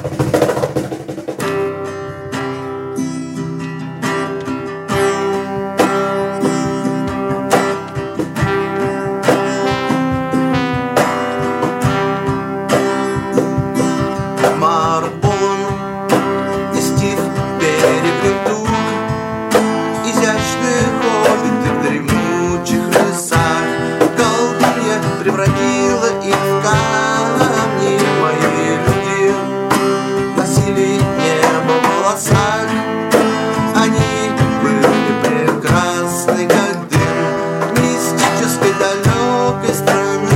Превратила их в камни. Мои люди носили небо в волосах. Они были прекрасны, как дым мистической далекой страны.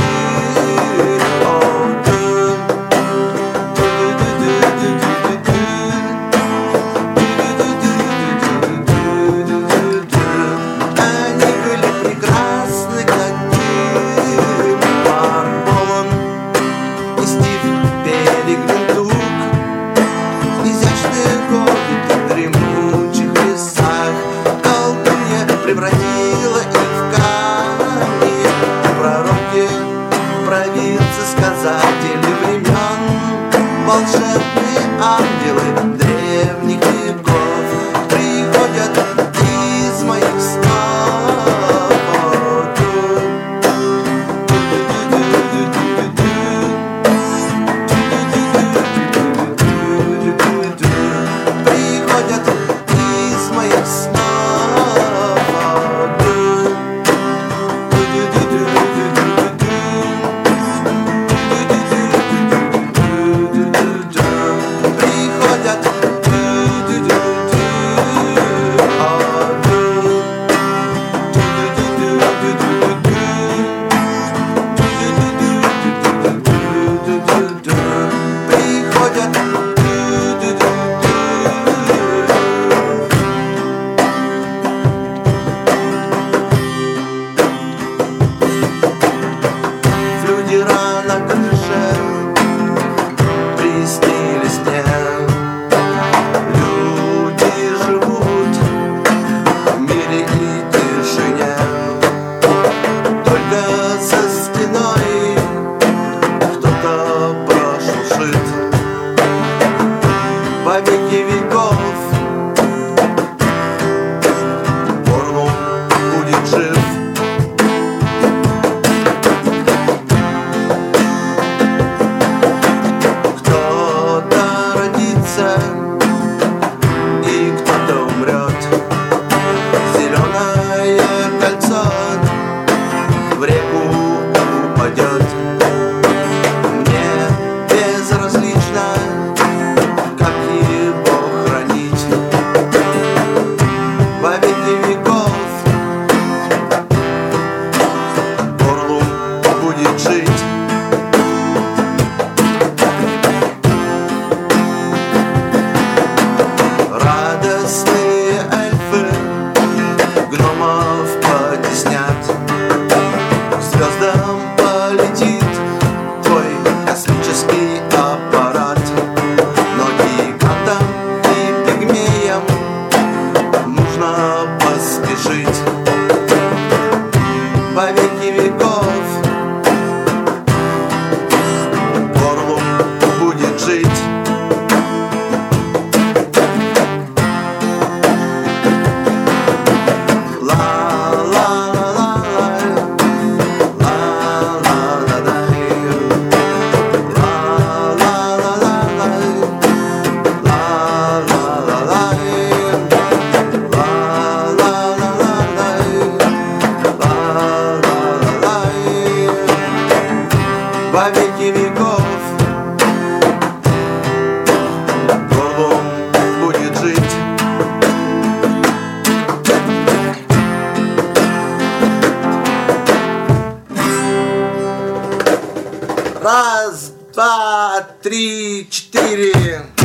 Они были прекрасны, как превратила их в камни. Пророки, провидцы, сказатели времен, волшебные ангелы древних веков приходят из моих снов. Приходят из моих снов. На крыше приснились мне. Люди живут в мире и тишине. Только за стеной кто-то прошуршит. Во веки веков Орлум будет жив. И кто-то умрет. Зеленое кольцо в реку упадет. Мне безразлично, как его хранить. Во веки веков Орлум будет жить. Радостные эльфы гномов потеснят. К звездам полетит твой космический аппарат. Но гигантам и пигмеям нужно поспешить. Во веки веков Орлум будет жить. Во веки веков Орлум будет жить. Раз, два, три, четыре.